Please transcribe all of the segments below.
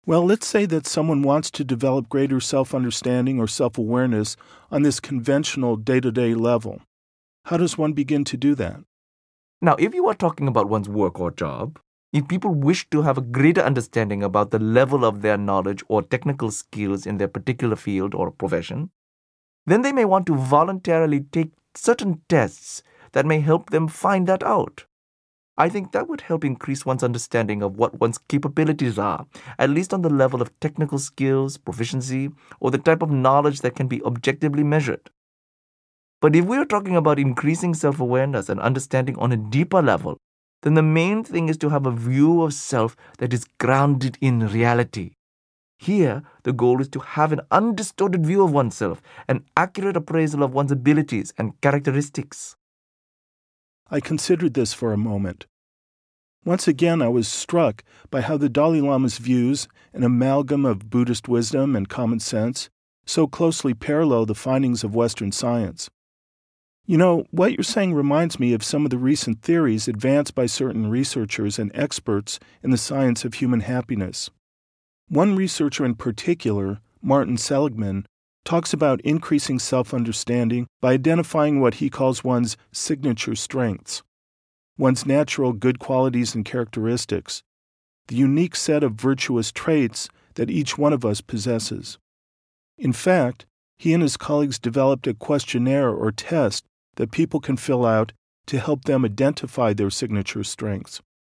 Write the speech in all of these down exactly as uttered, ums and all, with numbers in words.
Well, let's say that someone wants to develop greater self-understanding or self-awareness on this conventional day-to-day level. How does one begin to do that? Now, if you are talking about one's work or job, if people wish to have a greater understanding about the level of their knowledge or technical skills in their particular field or profession, then they may want to voluntarily take certain tests that may help them find that out. I think that would help increase one's understanding of what one's capabilities are, at least on the level of technical skills, proficiency, or the type of knowledge that can be objectively measured. But if we're talking about increasing self-awareness and understanding on a deeper level, then the main thing is to have a view of self that is grounded in reality. Here, the goal is to have an undistorted view of oneself, an accurate appraisal of one's abilities and characteristics. I considered this for a moment. Once again, I was struck by how the Dalai Lama's views, an amalgam of Buddhist wisdom and common sense, so closely parallel the findings of Western science. You know, what you're saying reminds me of some of the recent theories advanced by certain researchers and experts in the science of human happiness. One researcher in particular, Martin Seligman, talks about increasing self-understanding by identifying what he calls one's signature strengths, one's natural good qualities and characteristics, the unique set of virtuous traits that each one of us possesses. In fact, he and his colleagues developed a questionnaire or test that people can fill out to help them identify their signature strengths.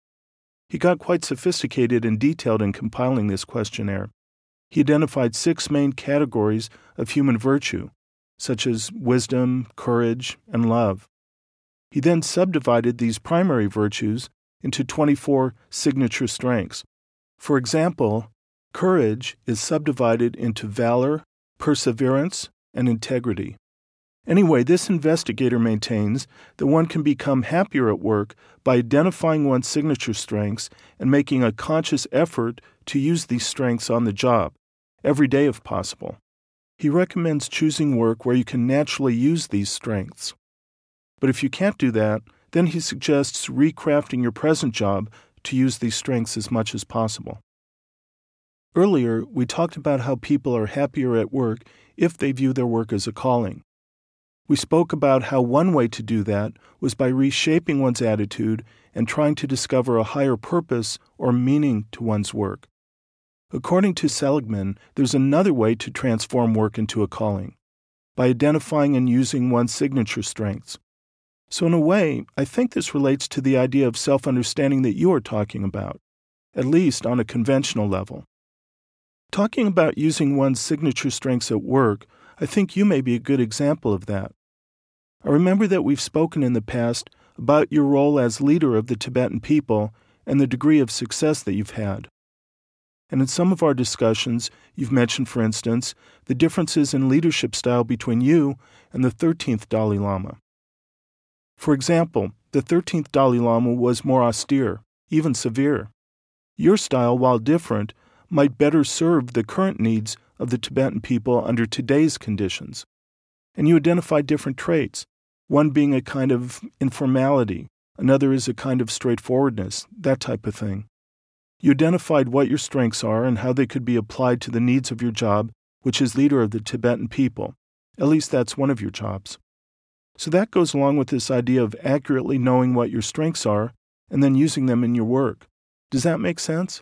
He got quite sophisticated and detailed in compiling this questionnaire. He identified six main categories of human virtue, such as wisdom, courage, and love. He then subdivided these primary virtues into twenty-four signature strengths. For example, courage is subdivided into valor, perseverance, and integrity. Anyway, this investigator maintains that one can become happier at work by identifying one's signature strengths and making a conscious effort to use these strengths on the job, every day if possible. He recommends choosing work where you can naturally use these strengths. But if you can't do that, then he suggests recrafting your present job to use these strengths as much as possible. Earlier, we talked about how people are happier at work if they view their work as a calling. We spoke about how one way to do that was by reshaping one's attitude and trying to discover a higher purpose or meaning to one's work. According to Seligman, there's another way to transform work into a calling, by identifying and using one's signature strengths. So in a way, I think this relates to the idea of self-understanding that you are talking about, at least on a conventional level. Talking about using one's signature strengths at work, I think you may be a good example of that. I remember that we've spoken in the past about your role as leader of the Tibetan people and the degree of success that you've had. And in some of our discussions, you've mentioned, for instance, the differences in leadership style between you and the thirteenth Dalai Lama. For example, the thirteenth Dalai Lama was more austere, even severe. Your style, while different, might better serve the current needs of the Tibetan people under today's conditions. And you identify different traits, one being a kind of informality, another is a kind of straightforwardness, that type of thing. You identified what your strengths are and how they could be applied to the needs of your job, which is leader of the Tibetan people. At least that's one of your jobs. So that goes along with this idea of accurately knowing what your strengths are and then using them in your work. Does that make sense?